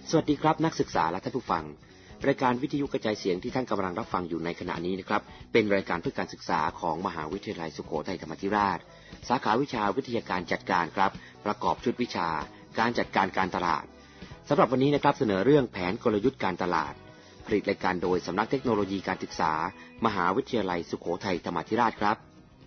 สวัสดีครับนักศึกษาและท่านผู้ฟังรายการวิทยุกระจายเสียงที่ท่านกำลังรับฟังอยู่ในขณะนี้นะครับเป็นรายการเพื่อการศึกษาของมหาวิทยาลัยสุโขทัยธรรมาธิราชสาขาวิชาวิทยาการจัดการครับประกอบชุดวิชาการจัดการการตลาดสำหรับวันนี้นะครับเสนอเรื่องแผนกลยุทธ์การตลาดผลิตรายการโดยสำนักเทคโนโลยีการศึกษามหาวิทยาลัยสุโขทัยธรรมาธิราชครับ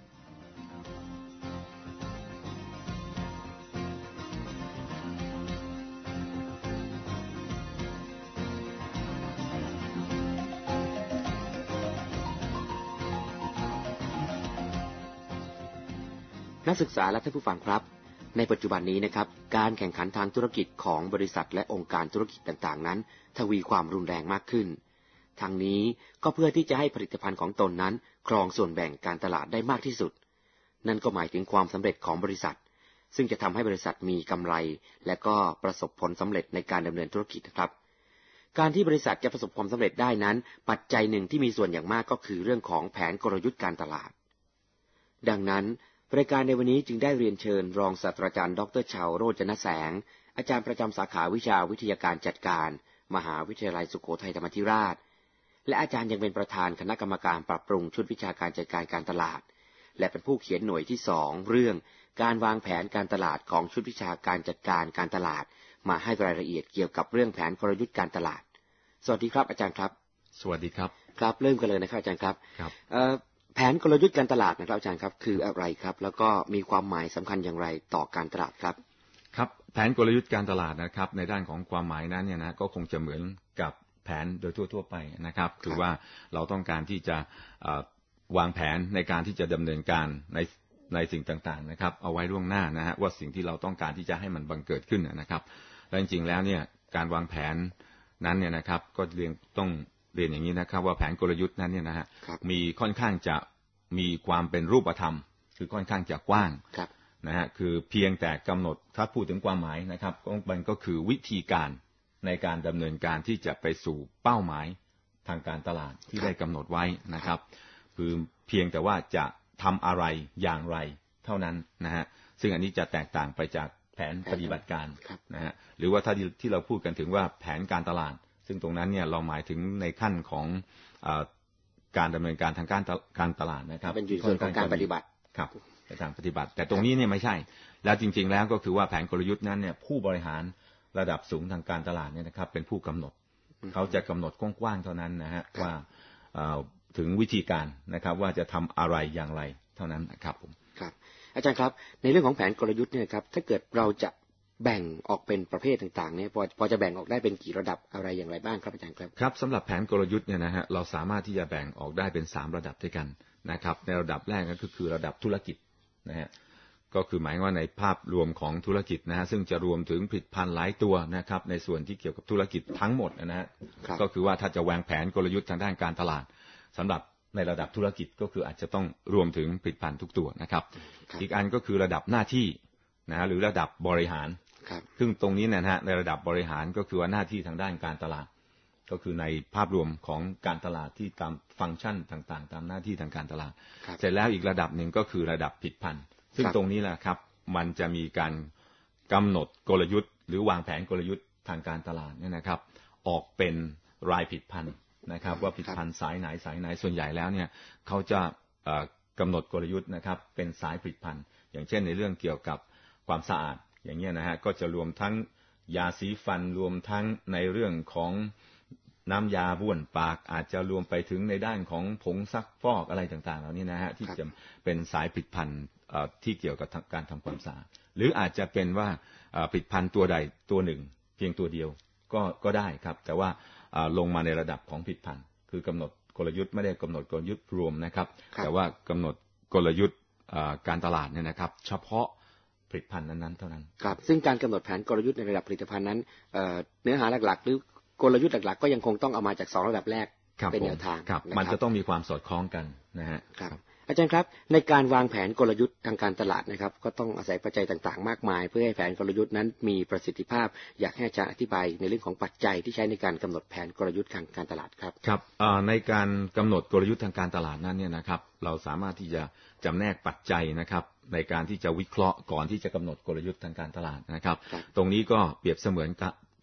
นักศึกษาและท่านผู้ฟังครับในปัจจุบันนี้นะครับการแข่งขันทางธุรกิจของบริษัทและองค์การธุรกิจต่างๆนั้นทวีความรุนแรงมากขึ้นทางนี้ก็เพื่อที่จะให้ผลิตภัณฑ์ของตนนั้นครองส่วนแบ่งการตลาดได้มากที่สุดนั่นก็หมายถึงความสำเร็จของบริษัทซึ่งจะทำให้บริษัทมีกำไรและก็ประสบผลสำเร็จในการดำเนินธุรกิจนะครับการที่บริษัทจะประสบความสำเร็จได้นั้นปัจจัยหนึ่งที่มีส่วนอย่างมากก็คือเรื่องของแผนกลยุทธ์การตลาดดังนั้นรายการในวันนี้จึงได้เรียนเชิญรองศาสตราจารย์ดร.ชาวโรจนแสงอาจารย์ประจำสาขาวิชาวิทยาการจัดการมหาวิทยาลัยสุโขทัยธรรมาธิราชและอาจารย์ยังเป็นประธานคณะกรรมการปรับปรุงชุดวิชาการจัดการการตลาดและเป็นผู้เขียนหน่วยที่2เรื่องการวางแผนการตลาดของชุดวิชาการจัดการการตลาดมาให้รายละเอียดเกี่ยวกับเรื่องแผนกลยุทธ์การตลาดสวัสดีครับอาจารย์ครับสวัสดีครับครับเริ่มกันเลยนะครับอาจารย์ครับครับแผนกลยุทธ์การตลาดนะครับอาจารย์ครับคืออะไรครับแล้วก็มีความหมายสำคัญอย่างไรต่อการตลาดครับครับแผนกลยุทธ์การตลาดนะครับในด้านของความหมายนั้นเนี่ยนะก็คงจะเหมือนกับแผนโดยทั่วๆไปนะครับคือว่าเราต้องการที่จะวางแผนในการที่จะดำเนินการในสิ่งต่างๆนะครับเอาไว้ล่วงหน้านะฮะว่าสิ่งที่เราต้องการที่จะให้มันบังเกิดขึ้นนะครับและจริงๆแล้วเนี่ยการวางแผนนั้นเนี่ยนะครับก็ต้องเรียนอย่างนี้นะครับว่าแผนกลยุทธ์นั้นเนี่ยนะฮะมีค่อนข้างจะมีความเป็นรูปธรรมคือค่อนข้างจะกว้างนะฮะคือเพียงแต่กำหนดถ้าพูดถึงความหมายนะครับมันก็คือวิธีการในการดำเนินการที่จะไปสู่เป้าหมายทางการตลาดที่ได้กำหนดไว้นะครับคือเพียงแต่ว่าจะทำอะไรอย่างไรเท่านั้นนะฮะซึ่งอันนี้จะแตกต่างไปจากแผนปฏิบัติการนะฮะหรือว่าถ้าที่เราพูดกันถึงว่าแผนการตลาดซึ่งตรงนั้นเนี่ยเราหมายถึงในขั้นของการดำเนินการทางการตลาดนะครับเป็นอยู่ส่วนของการปฏิบัติครับในทางปฏิบัติแต่ตรงนี้เนี่ยไม่ใช่แล้วจริงๆแล้วก็คือว่าแผนกลยุทธ์นั้นเนี่ยผู้บริหารระดับสูงทางการตลาดเนี่ยนะครับเป็นผู้กำหนดเขาจะกำหนดกว้างๆเท่านั้นนะฮะว่าถึงวิธีการนะครับว่าจะทำอะไรอย่างไรเท่านั้นนะครับผมครับอาจารย์ครับในเรื่องของแผนกลยุทธ์เนี่ยครับถ้าเกิดเราจะแบ่งออกเป็นประเภทต่างๆเนี่ยพอจะแบ่งออกได้เป็นกี่ระดับอะไรอย่างไรบ้างครับอาจารย์ครับครับสำหรับแผนกลยุทธ์เนี่ยนะฮะเราสามารถที่จะแบ่งออกได้เป็น3ระดับด้วยกันนะครับในระดับแรกก็คือระดับธุรกิจนะฮะก็คือหมายว่าในภาพรวมของธุรกิจนะฮะซึ่งจะรวมถึงผลิตภัณฑ์หลายตัวนะครับในส่วนที่เกี่ยวกับธุรกิจทั้งหมดนะฮะก็คือว่าถ้าจะวางแผนกลยุทธ์ทางด้านการตลาดสำหรับในระดับธุรกิจก็คืออาจจะต้องรวมถึงผลิตภัณฑ์ทุกตัวนะครับอีกอันก็คือระดับหน้าที่นะหรือระดับบริหารซึ่งตรงนี้นะฮะในระดับบริหารก็คือว่าหน้าที่ทางด้านการตลาดก็คือในภาพรวมของการตลาดที่ตามฟังก์ชันต่างๆตามหน้าที่ทางการตลาดเสร็จแล้วอีกระดับหนึ่งก็คือระดับผลิตภัณฑ์ซึ่งตรงนี้แหละครับมันจะมีการกำหนดกลยุทธ์หรือวางแผนกลยุทธ์ทางการตลาดเนี่ยนะครับออกเป็นรายผลิตภัณฑ์นะครับว่าผลิตภัณฑ์สายไหนส่วนใหญ่แล้วเนี่ยเขาจะกำหนดกลยุทธ์นะครับเป็นสายผลิตภัณฑ์อย่างเช่นในเรื่องเกี่ยวกับความสะอาดอย่างเงี้ยนะฮะก็จะรวมทั้งยาสีฟันรวมทั้งในเรื่องของน้ำยาบ้วนปากอาจจะรวมไปถึงในด้านของผงซักฟอกอะไรต่างๆเหล่านี้นะฮะที่จะเป็นสายผลิตภัณฑ์ที่เกี่ยวกับการทำความสะอาดหรืออาจจะเป็นว่าผลิตภัณฑ์ตัวใดตัวหนึ่งเพียงตัวเดียวก็ได้ครับแต่ว่าลงมาในระดับของผลิตภัณฑ์คือกำหนดกลยุทธ์ไม่ได้กำหนดกลยุทธ์รวมนะครับแต่ว่ากำหนดกลยุทธ์การตลาดเนี่ยนะครับเฉพาะผลิตภัณฑ์นั้นๆเท่านั้นครับซึ่งการกำหนดแผนกลยุทธ์ในระดับผลิตภัณฑ์นั้นเนื้อหาหลักๆหรือกลยุทธ์หลักๆก็ยังคงต้องเอามาจาก2ระดับแรกเป็นแนวทางมันจะต้องมีความสอดคล้องกันนะฮะอาจารย์ครับในการวางแผนกลยุทธ์ทางการตลาดนะครับก็ต้องอาศัยปัจจัยต่างๆมากมายเพื่อให้แผนกลยุทธ์นั้นมีประสิทธิภาพอยากให้อาจารย์อธิบายในเรื่องของปัจจัยที่ใช้ในการกำหนดแผนกลยุทธ์ทางการตลาดครับครับในการกำหนดกลยุทธ์ทางการตลาดนั้นเนี่ยนะครับเราสามารถที่จะจำแนกปัจจัยนะครับในการที่จะวิเคราะห์ก่อนที่จะกำหนดกลยุทธ์ทางการตลาดนะครับตรงนี้ก็เปรียบเสมือนที่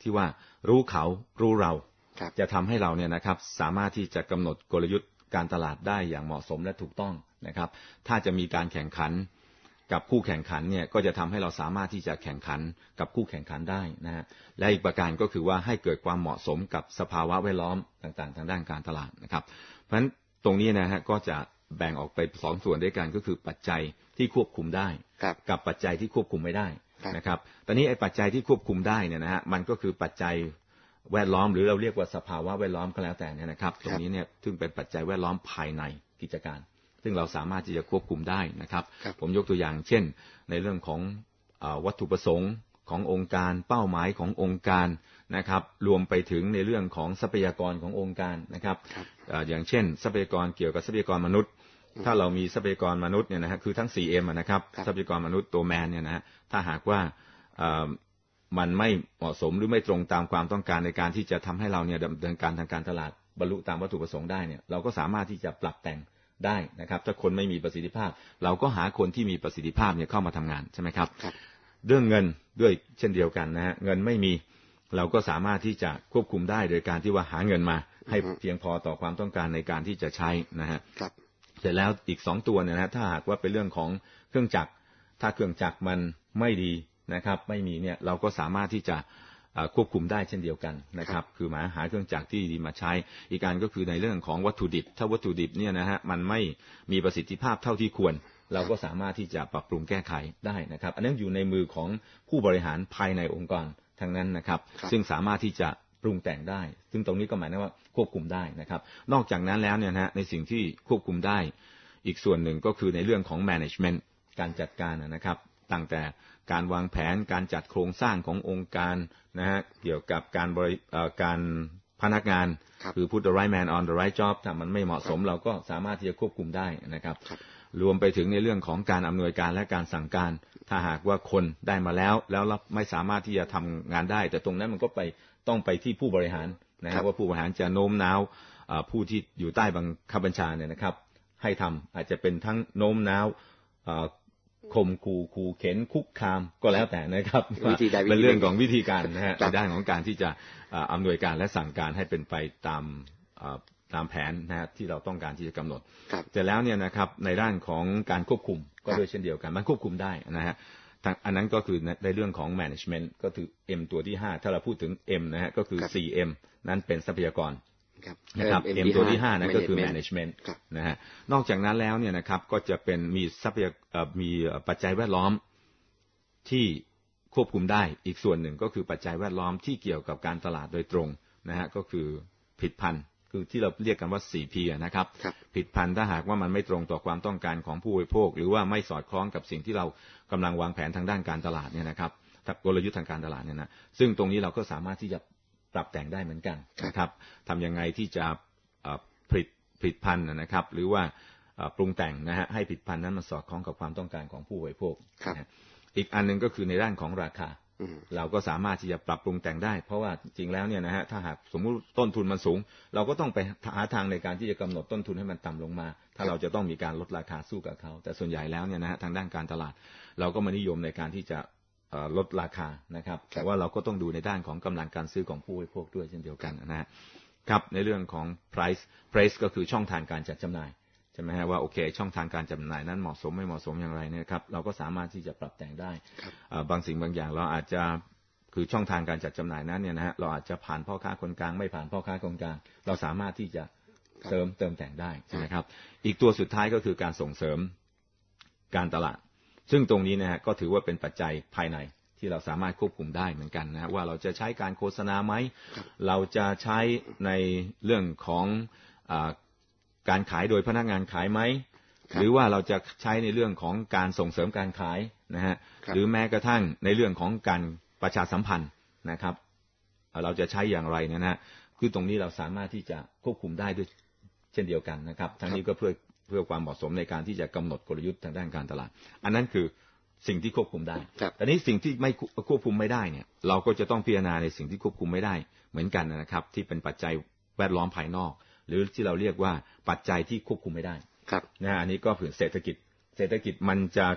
ที่ว่ารู้เขารู้เราจะทำให้เราเนี่ยนะครับสามารถที่จะกำหนดกลยุทธ์การตลาดได้อย่างเหมาะสมและถูกต้องนะครับถ้าจะมีการแข่งขันกับคู่แข่งขันเนี่ยก็จะทำให้เราสามารถที่จะแข่งขันกับคู่แข่งขันได้นะฮะและอีกประการก็คือว่าให้เกิดความเหมาะสมกับสภาวะแวดล้อมต่างๆทางด้านการตลาดนะครับเพราะฉะนั้นตรงนี้นะฮะก็จะแบ่งออกไป2ส่วนด้วยกันก็คือปัจจัยที่ควบคุมได้กับปัจจัยที่ควบคุมไม่ได้นะครับตอนนี้ไอ้ปัจจัยที่ควบคุมได้เนี่ยนะฮะมันก็คือปัจจัยแวดล้อมหรือเราเรียกว่าสภาวะแวดล้อมก็แล้วแต่เนี่ยนะครับตรงนี้เนี่ยซึ่งเป็นปัจจัยแวดล้อมภายในกิจการซึ่งเราสามารถที่จะควบคุมได้นะครับผมยกตัวอย่างเช่นในเรื่องของวัตถุประสงค์ขององค์การเป้าหมายขององค์การนะครับรวมไปถึงในเรื่องของทรัพยากรขององค์การนะครับอย่างเช่นทรัพยากรเกี่ยวกับทรัพยากรมนุษย์ถ้าเรามีทรัพยากรมนุษย์เนี่ยนะฮะคือทั้ง 4M นะครับทรัพยากรมนุษย์ตัวแมนเนี่ยนะฮะถ้าหากว่ามันไม่เหมาะสมหรือไม่ตรงตามความต้องการในการที่จะทำให้เราเนี่ยดำเนินการทางการตลาดบรรลุตามวัตถุประสงค์ได้เนี่ยเราก็สามารถที่จะปรับแต่งได้นะครับถ้าคนไม่มีประสิทธิภาพเราก็หาคนที่มีประสิทธิภาพเนี่ยเข้ามาทำงานใช่ไหมครับเรื่องเงินด้วยเช่นเดียวกันนะฮะเงินไม่มีเราก็สามารถที่จะควบคุมได้โดยการที่ว่าหาเงินมาให้เพียงพอต่อความต้องการในการที่จะใช้นะฮะเสร็จแล้วอีก2ตัวเนี่ยนะถ้าหากว่าเป็นเรื่องของเครื่องจักรถ้าเครื่องจักรมันไม่ดีนะครับไม่มีเนี่ยเราก็สามารถที่จะควบคุมได้เช่นเดียวกันนะครับคือหาเครื่องจักรที่ดีมาใช้อีกการก็คือในเรื่องของวัตถุดิบถ้าวัตถุดิบเนี่ยนะฮะมันไม่มีประสิทธิภาพเท่าที่ควรเราก็สามารถที่จะปรับปรุงแก้ไขได้นะครับอันนั้นอยู่ในมือของผู้บริหารภายในองค์กรทั้งนั้นนะครับซึ่งสามารถที่จะปรุงแต่งได้ซึ่งตรงนี้ก็หมายถึงว่าควบคุมได้นะครับนอกจากนั้นแล้วเนี่ยนะฮะในสิ่งที่ควบคุมได้อีกส่วนหนึ่งก็คือในเรื่องของ management การจัดการนะครับตั้งแต่การวางแผนการจัดโครงสร้างขององค์การนะฮะเกี่ยวกับการพนักงานคือ put the right man on the right job ถ้ามันไม่เหมาะสมเราก็สามารถที่จะควบคุมได้นะครับรวมไปถึงในเรื่องของการอำนวยการและการสั่งการถ้าหากว่าคนได้มาแล้วไม่สามารถที่จะทำงานได้แต่ตรงนั้นมันก็ต้องไปที่ผู้บริหารนะครับว่าผู้บริหารจะโน้มน้าวผู้ที่อยู่ใต้บังคับบัญชาเนี่ยนะครับให้ทำอาจจะเป็นทั้งโน้มน้าวข่มขู่เข็นคุกคามก็แล้วแต่นะครับเป็นเรื่องของวิธีการนะฮะในด้านของการที่จะอำนวยการและสั่งการให้เป็นไปตามแผนนะฮะที่เราต้องการที่จะกำหนดแต่แล้วเนี่ยนะครับในด้านของการควบคุมก็ด้วยเช่นเดียวกันมันควบคุมได้นะฮะอันนั้นก็คือในเรื่องของ management ก็คือ M ตัวที่5ถ้าเราพูดถึง M นะฮะก็คือ 4M นั้นเป็นทรัพยากรนะครับ M ตัวที่5นั่นก็คือ management นะฮะนอกจากนั้นแล้วเนี่ยนะครับก็จะเป็นมีปัจจัยแวดล้อมที่ควบคุมได้อีกส่วนหนึ่งก็คือปัจจัยแวดล้อมที่เกี่ยวกับการตลาดโดยตรงนะฮะก็คือผลิตภัณฑ์คือที่เราเรียกกันว่า 4P นะครับผลิตภัณฑ์ถ้าหากว่ามันไม่ตรงต่อความต้องการของผู้บริโภคหรือว่าไม่สอดคล้องกับสิ่งที่เรากำลังวางแผนทางด้านการตลาดเนี่ยนะครับกลยุทธ์ทางการตลาดเนี่ยนะซึ่งตรงนี้เราก็สามารถที่จะปรับแต่งได้เหมือนกันนะครับทำยังไงที่จะผลิตภัณฑ์นะครับหรือว่าปรุงแต่งนะฮะให้ผลิตภัณฑ์นั้นมันสอดคล้องกับความต้องการของผู้บริโภคอีกอันนึงก็คือในด้านของราคาเราก็สามารถที่จะปรับปรุงแต่งได้เพราะว่าจริงแล้วเนี่ยนะฮะถ้าหากสมมุติต้นทุนมันสูงเราก็ต้องไปหาทางในการที่จะกำหนดต้นทุนให้มันต่ำลงมาถ้าเราจะต้องมีการลดราคาสู้กับเขาแต่ส่วนใหญ่แล้วเนี่ยนะฮะทางด้านการตลาดเราก็มานิยมในการที่จะลดราคานะครับแต่ว่าเราก็ต้องดูในด้านของกำลังการซื้อของผู้บริโภคด้วยเช่นเดียวกันนะฮะครับในเรื่องของ price ก็คือช่องทางการจัดจำหน่ายใช่ไหมฮะว่าโอเคช่องทางการจำหน่ายนั้นเหมาะสมไม่เหมาะสมอย่างไรนะครับเราก็สามารถที่จะปรับแต่งได้บางสิ่งบางอย่างเราอาจจะคือช่องทางการจัดจำหน่ายนั้นเนี่ยนะฮะเราอาจจะผ่านพ่อค้าคนกลางไม่ผ่านพ่อค้าคนกลางเราสามารถที่จะเติมแต่งได้ใช่ไหมครับอีกตัวสุดท้ายก็คือการส่งเสริมการตลาดซึ่งตรงนี้นะฮะก็ถือว่าเป็นปัจจัยภายในที่เราสามารถควบคุมได้เหมือนกันนะว่าเราจะใช้การโฆษณาไหมเราจะใช้ในเรื่องของการขายโดยพนักงานขายไหมหรือว่าเราจะใช้ในเรื่องของการส่งเสริมการขายนะฮะหรือแม้กระทั่งในเรื่องของการประชาสัมพันธ์นะครับเราจะใช้อย่างไรนะฮะคือตรงนี้เราสามารถที่จะควบคุมได้ด้วยเช่นเดียวกันนะครับทั้งนี้ก็เพื่อความเหมาะสมในการที่จะกำหนดกลยุทธ์ทางด้านการตลาดอันนั้นคือสิ่งที่ควบคุมได้แต่นี้สิ่งที่ไม่ควบคุมไม่ได้เนี่ยเราก็จะต้องพิจารณาในสิ่งที่ควบคุมไม่ได้เหมือนกันนะครับที่เป็นปัจจัยแวดล้อมภายนอกหรือที่เราเรียกว่าปัจจัยที่ควบคุมไม่ได้นะอันนี้ก็คือเศรษฐกิจมันจะเกิด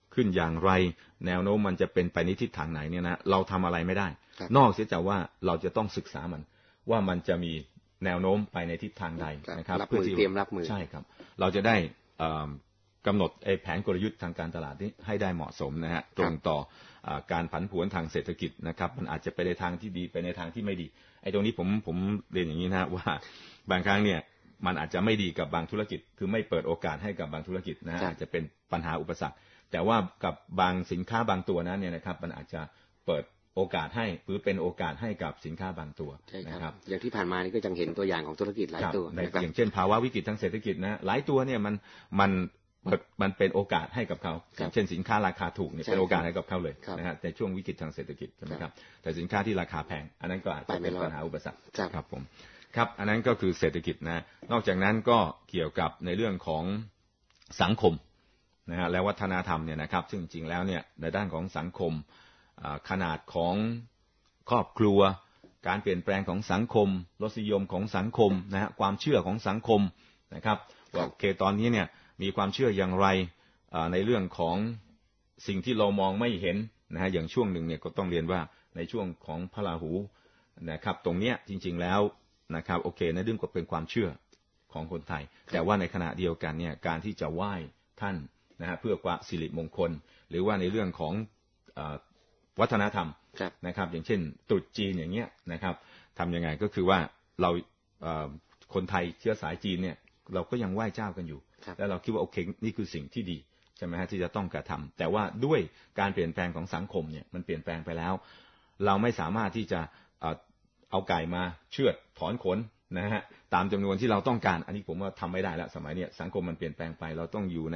ขึ้นอย่างไรแนวโน้มมันจะเป็นไปในทิศทางไหนเนี่ยนะเราทำอะไรไม่ได้นอกเสียจากว่าเราจะต้องศึกษามันว่ามันจะมีแนวโน้มไปในทิศทางใดนะครับเพื่อที่เตรียมรับมือใช่ครับเราจะได้กำหนดแผนกลยุทธ์ทางการตลาดนี้ให้ได้เหมาะสมนะฮะตรงต่อการผันผวนทางเศรษฐกิจนะครับมันอาจจะไปในทางที่ดีไปในทางที่ไม่ดีไอ้ตรงนี้ผมเรียนอย่างนี้นะว่าบางครั้งเนี่ยมันอาจจะไม่ดีกับบางธุรกิจคือไม่เปิดโอกาสให้กับบางธุรกิจนะฮะอาจจะเป็นปัญหาอุปสรรคแต่ว่ากับบางสินค้าบางตัวนั้นเนี่ยนะครับมันอาจจะเปิดโอกาสให้หรือเป็นโอกาสให้กับสินค้าบางตัวนะครับอย่างที่ผ่านมานี่ก็ยังเห็นตัวอย่างของธุรกิจหลายตัวอย่างเช่นภาวะวิกฤตทางเศรษฐกิจนะหลายตัวเนี่ยมันเป็นโอกาสให้กับเขาเช่นสินค้าราคาถูกเนี่ยเป็นโอกาสให้กับเขาเลยนะฮะในช่วงวิกฤตทางเศรษฐกิจใช่ไหมครับแต่สินค้าที่ราคาแพงอันนั้นก็อาจจะเป็นปัญหาอุปสรรคครับผมครับอันนั้นก็คือเศรษฐกิจนะนอกจากนั้นก็เกี่ยวกับในเรื่องของสังคมนะฮะและวัฒนธรรมเนี่ยนะครับซึ่งจริงๆแล้วเนี่ยในด้านของสังคมขนาดของครอบครัวการเปลี่ยนแปลงของสังคมรสนิยมของสังคมนะฮะความเชื่อของสังคมนะครับว่าโอเคตอนนี้เนี่ยมีความเชื่ออย่างไรในเรื่องของสิ่งที่เรามองไม่เห็นนะฮะอย่างช่วงหนึ่งเนี่ยก็ต้องเรียนว่าในช่วงของพระราหูนะครับตรงเนี้ยจริงๆแล้วนะครับโอเคในเรื่องก็เป็นความเชื่อของคนไทยแต่ว่าในขณะเดียวกันเนี่ยการที่จะไหว้ท่านนะฮะเพื่อความสิริมงคลหรือว่าในเรื่องของวัฒนธรรมนะครับอย่างเช่นตรุษจีนอย่างเงี้ยนะครับทำยังไงก็คือว่าเราคนไทยเชื้อสายจีนเนี่ยเราก็ยังไหว้เจ้ากันอยู่แล้วเราคิดว่าโอเคนี่คือสิ่งที่ดีใช่ไหมฮะที่จะต้องกระทำแต่ว่าด้วยการเปลี่ยนแปลงของสังคมเนี่ยมันเปลี่ยนแปลงไปแล้วเราไม่สามารถที่จะเอาไก่มาเชือดถอนขนนะฮะตามจำนวนที่เราต้องการอันนี้ผมว่าทำไม่ได้แล้วสมัยนี้สังคมมันเปลี่ยนแปลงไปเราต้องอยู่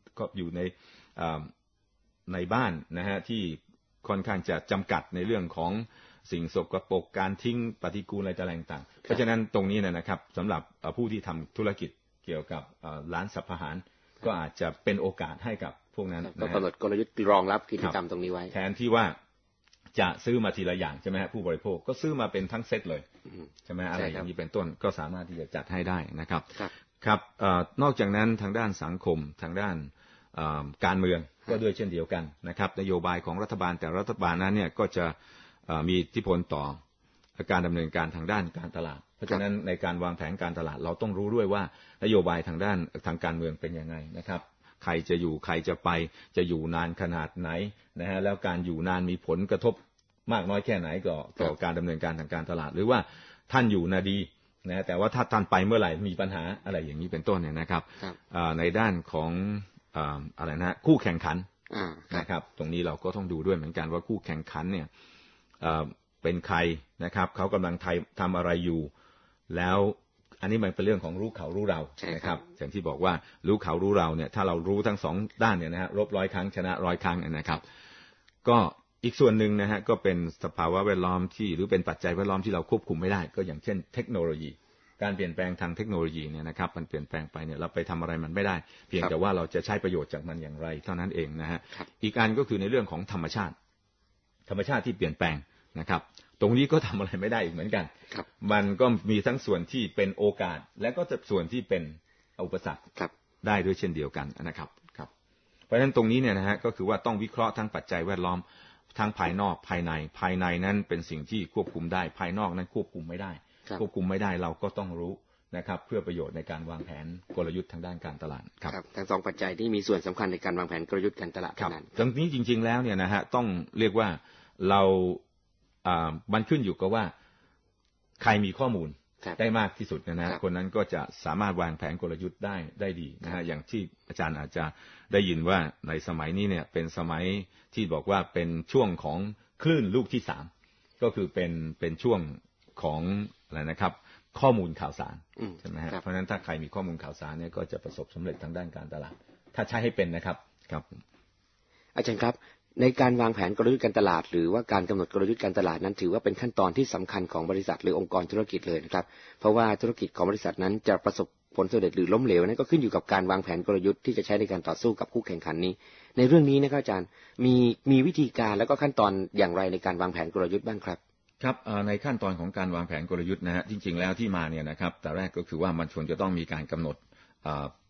ในบ้านนะฮะที่ค่อนข้างจะจำกัดในเรื่องของสิ่งสกปรกการทิ้งปฏิกูลอะไรต่างๆเพราะฉะนั้นตรงนี้นะครับสำหรับผู้ที่ทำธุรกิจเกี่ยวกับร้านสัพพะหารก็อาจจะเป็นโอกาสให้กับพวกนั้นก็กำหนดกลยุทธ์รองรับกิจกรรมตรงนี้ไว้แทนที่ว่าจะซื้อมาทีละอย่างใช่ไหมฮะผู้บริโภคก็ซื้อมาเป็นทั้งเซตเลยใช่ไหมอะไรอย่างนี้เป็นต้นก็สามารถที่จะจัดให้ได้นะครับครับนอกจากนั้นทางด้านสังคมทางด้านการเมืองก็ด้วยเช่นเดียวกันนะครับนโยบายของรัฐบาลแต่รัฐบาลนั้นเนี่ยก็จะมีอิทธิพลต่อการดำเนินการทางด้านการตลาดเพราะฉะนั้นในการวางแผนการตลาดเราต้องรู้ด้วยว่านโยบายทางด้านทางการเมืองเป็นยังไงนะครับใครจะอยู่ใครจะไปจะอยู่นานขนาดไหนนะฮะแล้วการอยู่นานมีผลกระทบมากน้อยแค่ไหนต่อการดำเนินการทางการตลาดหรือว่าท่านอยู่นาดีนะแต่ว่าถ้าท่านไปเมื่อไหร่มีปัญหาอะไรอย่างนี้เป็นต้นเนี่ยนะครับในด้านของอะไรนะคู่แข่งขันนะครับตรงนี้เราก็ต้องดูด้วยเหมือนกันว่าคู่แข่งขันเนี่ยเป็นใครนะครับเขากำลังทำอะไรอยู่แล้วอันนี้มันเป็นเรื่องของรู้เขารู้เรานะครับอย่างที่บอกว่ารู้เขารู้เราเนี่ยถ้าเรารู้ทั้งสองด้านเนี่ยนะฮะรบ100 ครั้งชนะ100 ครั้งนะครับก็อีกส่วนหนึ่งนะฮะก็เป็นสภาวะแวดล้อมที่หรือเป็นปัจจัยแวดล้อมที่เราควบคุมไม่ได้ก็อย่างเช่นเทคโนโลยีการเปลี่ยนแปลงทางเทคโนโลยีเนี่ยนะครับมันเปลี่ยนแปลงไปเนี่ยเราไปทำอะไรมันไม่ได้เพียงแต่ว่าเราจะใช้ประโยชน์จากมันอย่างไรเท่านั้นเองนะฮะอีกอันก็คือในเรื่องของธรรมชาติที่เปลี่ยนแปลงนะครับตรงนี้ก็ทำอะไรไม่ได้อีกเหมือนกันมันก็มีทั้งส่วนที่เป็นโอกาสและก็ส่วนที่เป็นอุปสรรคได้ด้วยเช่นเดียวกันนะครับเพราะฉะนั้นตรงนี้เนี่ยนะฮะก็คือว่าต้องวิเคราะห์ทั้งปัจจัยแวดล้อมทั้งภายนอกภายในนั้นเป็นสิ่งที่ควบคุมได้ภายนอกนั้นควบคุมไม่ได้เราก็ต้องรู้นะครับเพื่อประโยชน์ในการวางแผนกลยุทธ์ทางด้านการตลาดครับทั้งสองปัจจัยที่มีส่วนสำคัญในการวางแผนกลยุทธ์การตลาดนั้นตรงนี้จริงๆแล้วเนี่ยนะฮะต้องเรียกว่าเรามันขึ้นอยู่กับว่าใครมีข้อมูลได้มากที่สุดนะฮะคนนั้นก็จะสามารถวางแผนกลยุทธ์ได้ดีนะฮะอย่างที่อาจารย์อาจจะได้ยินว่าในสมัยนี้เนี่ยเป็นสมัยที่บอกว่าเป็นช่วงของคลื่นลูกที่3ก็คือเป็นช่วงของอะไรนะครับข้อมูลข่าวสารใช่ไหมฮะเพราะฉะนั้นถ้าใครมีข้อมูลข่าวสารเนี่ยก็จะประสบสำเร็จทางด้านการตลาดถ้าใช้ให้เป็นนะครับอาจารย์ครับในการวางแผนกลยุทธ์การตลาดหรือว่าการกำหนดกลยุทธ์การตลาดนั้นถือว่าเป็นขั้นตอนที่สำคัญของบริษัทหรือองค์กรธุรกิจเลยนะครับเพราะว่าธุรกิจของบริษัทนั้นจะประสบผลสำเร็จหรือล้มเหลวนั้นก็ขึ้นอยู่กับการวางแผนกลยุทธ์ที่จะใช้ในการต่อสู้กับคู่แข่งขันนี้ในเรื่องนี้นะครับอาจารย์มีวิธีการแล้วก็ขั้นตอนอย่างไรในการวางแผนกลยุทธ์บ้างครับครับในขั้นตอนของการวางแผนกลยุทธ์นะฮะจริงๆแล้วที่มาเนี่ยนะครับแต่แรกก็คือว่ามันควรจะต้องมีการกำหนด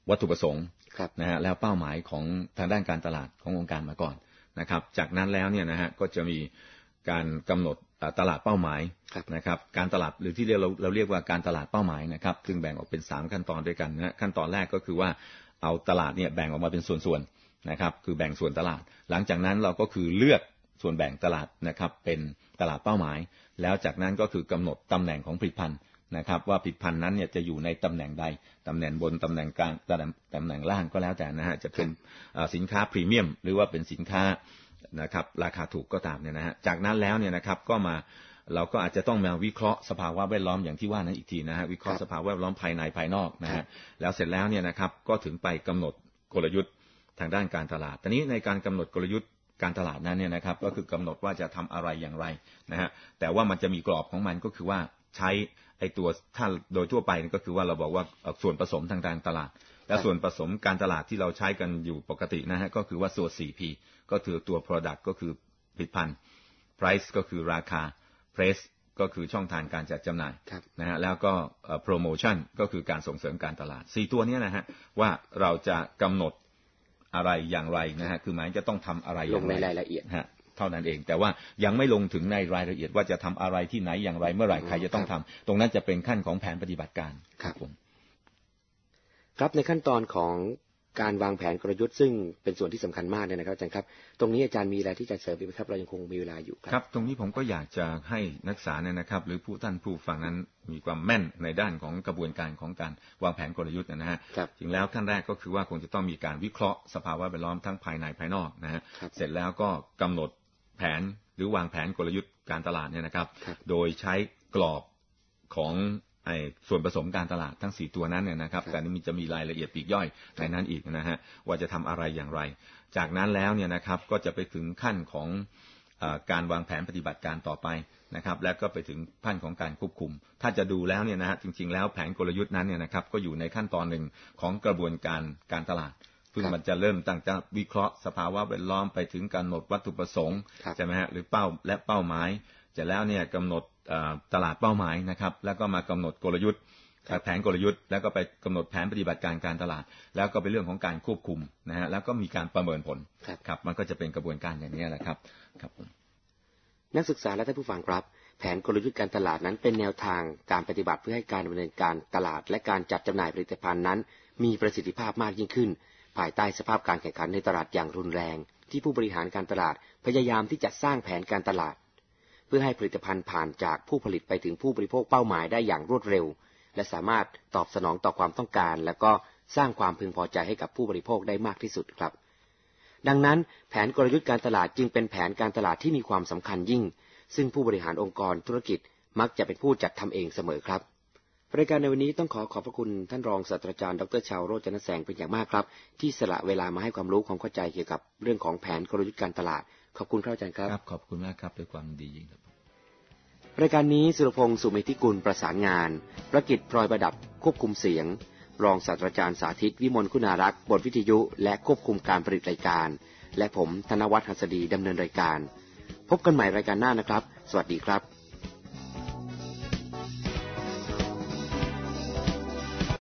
วัตถุประสงค์นะฮะแล้วเป้าหมายของทางด้านการตลาดขององค์การมาก่อนนะครับจากนั้นแล้วเนี่ยนะฮะก็จะมีการกำหนดตลาดเป้าหมายนะครับการตลาดหรือที่เราเรียกว่าการตลาดเป้าหมายนะครับซึ่งแบ่งออกเป็น3ขั้นตอนด้วยกันนะขั้นตอนแรกก็คือว่าเอาตลาดเนี่ยแบ่งออกมาเป็นส่วนๆนะครับคือแบ่งส่วนตลาดหลังจากนั้นเราก็คือเลือกส่วนแบ่งตลาดนะครับเป็นตลาดเป้าหมายแล้วจากนั้นก็คือกำหนดตำแหน่งของผลิตภัณฑ์นะครับว่าผลิตภัณฑ์นั้นเนี่ยจะอยู่ในตำแหน่งใดตำแหน่งบนตำแหน่งกลางตำแหน่งล่างก็แล้วแต่นะฮะจะเป็นสินค้าพรีเมียมหรือว่าเป็นสินค้านะครับราคาถูกก็ตามเนี่ยนะฮะจากนั้นแล้วเนี่ยนะครับก็มาเราก็อาจจะต้องมาวิเคราะห์สภาวะแวดล้อมอย่างที่ว่านั้นอีกทีนะฮะวิเคราะห์สภาวะแวดล้อมภายในภายนอกนะฮะแล้วเสร็จแล้วเนี่ยนะครับก็ถึงไปกำหนดกลยุทธ์ทางด้านการตลาดตอนนี้ในการกำหนดกลยุทธ์การตลาดนั้นเนี่ยนะครับก็คือกำหนดว่าจะทำอะไรอย่างไรนะฮะแต่ว่ามันจะมีกรอบของมันก็คือว่าใช้ไอ้ตัวถ้าโดยทั่วไปก็คือว่าเราบอกว่าส่วนผสมทางการตลาดและส่วนผสมการตลาดที่เราใช้กันอยู่ปกตินะฮะก็คือว่าตัว 4P ก็คือตัว product ก็คือผลิตภัณฑ์ price ก็คือราคา place ก็คือช่องทางการจัดจำหน่ายนะฮะแล้วก็ promotion ก็คือการส่งเสริมการตลาด4ตัวนี้นะฮะว่าเราจะกำหนดอะไรอย่างไรนะฮะคือหมายจะต้องทำอะไรลงในรายละเอียดฮะเท่านั้นเองแต่ว่ายังไม่ลงถึงในรายละเอียดว่าจะทำอะไรที่ไหนอย่างไรเมื่อไหร่ใครจะต้องทำตรงนั้นจะเป็นขั้นของแผนปฏิบัติการครับผมครับในขั้นตอนของการวางแผนกลยุทธ์ซึ่งเป็นส่วนที่สำคัญมากเนี่ยนะครับอาจารย์ครับตรงนี้อาจารย์มีอะไรที่จะเสริมไหมครับเรายังคงมีเวลาอยู่ครับตรงนี้ผมก็อยากจะให้นักศึกษาเนี่ยนะครับหรือท่านผู้ฟังนั้นมีความแม่นในด้านของกระบวนการของการวางแผนกลยุทธ์นะฮะจริงแล้วขั้นแรกก็คือว่าคงจะต้องมีการวิเคราะห์สภาวะแวดล้อมทั้งภายในภายนอกนะฮะเสร็จแล้วก็กำหนดแผนหรือวางแผนกลยุทธ์การตลาดเนี่ยนะครับโดยใช้กรอบของส่วนผสมการตลาดทั้ง4ตัวนั้นเนี่ยนะครับแต่นี้จะมีรายละเอียดปลีกย่อยในนั้นอีกนะฮะว่าจะทำอะไรอย่างไรจากนั้นแล้วเนี่ยนะครับก็จะไปถึงขั้นของการวางแผนปฏิบัติการต่อไปนะครับแล้วก็ไปถึงขั้นของการควบคุมถ้าจะดูแล้วเนี่ยนะฮะจริงๆแล้วแผนกลยุทธ์นั้นเนี่ยนะครับก็อยู่ในขั้นตอนหนึ่งของกระบวนการการตลาดซึ่งมันจะเริ่มตั้งแต่วิเคราะห์สภาวะแวดล้อมไปถึงกำหนดวัตถุประสงค์ใช่ไหมฮะหรือเป้าหมายเสร็จแล้วเนี่ยกำหนดตลาดเป้าหมายนะครับแล้วก็มากำหนดกลยุทธ์แผนกลยุทธ์แล้วก็ไปกำหนดแผนปฏิบัติการการตลาดแล้วก็เป็นเรื่องของการควบคุมนะฮะแล้วก็มีการประเมินผลครับมันก็จะเป็นกระบวนการอย่างนี้แหละครับครับนักศึกษาและท่านผู้ฟังครับแผนกลยุทธ์การตลาดนั้นเป็นแนวทางการปฏิบัติเพื่อให้การดำเนินการตลาดและการจัดจำหน่ายผลิตภัณฑ์นั้นมีประสิทธิภาพมากยิ่งขึ้นภายใต้สภาพการแข่งขันในตลาดอย่างรุนแรงที่ผู้บริหารการตลาดพยายามที่จะสร้างแผนการตลาดเพื่อให้ผลิตภัณฑ์ผ่านจากผู้ผลิตไปถึงผู้บริโภคเป้าหมายได้อย่างรวดเร็วและสามารถตอบสนองต่อความต้องการและก็สร้างความพึงพอใจให้กับผู้บริโภคได้มากที่สุดครับดังนั้นแผนกลยุทธ์การตลาดจึงเป็นแผนการตลาดที่มีความสำคัญยิ่งซึ่งผู้บริหารองค์กรธุรกิจมักจะเป็นผู้จัดทำเองเสมอครับรายการในวันนี้ต้องขอบพระคุณท่านรองศาสตราจารย์ดร.ชาวโรจนแสงเป็นอย่างมากครับที่สละเวลามาให้ความรู้ความเข้าใจเกี่ยวกับเรื่องของแผนกลยุทธ์การตลาดขอบคุณครับอาจารย์ครับขอบคุณมากครับด้วยความดียิ่งครับรายการนี้สุรพงษ์สุเมธิกุลประสานงานประกิตพลอยประดับควบคุมเสียงรองศาสตราจารย์สาธิตวิมลคุณารักษ์บทวิทยุและควบคุมการผลิตรายการและผมธนวัฒน์หัสดีดำเนินรายการพบกันใหม่รายการหน้านะครับสวัสดีครับ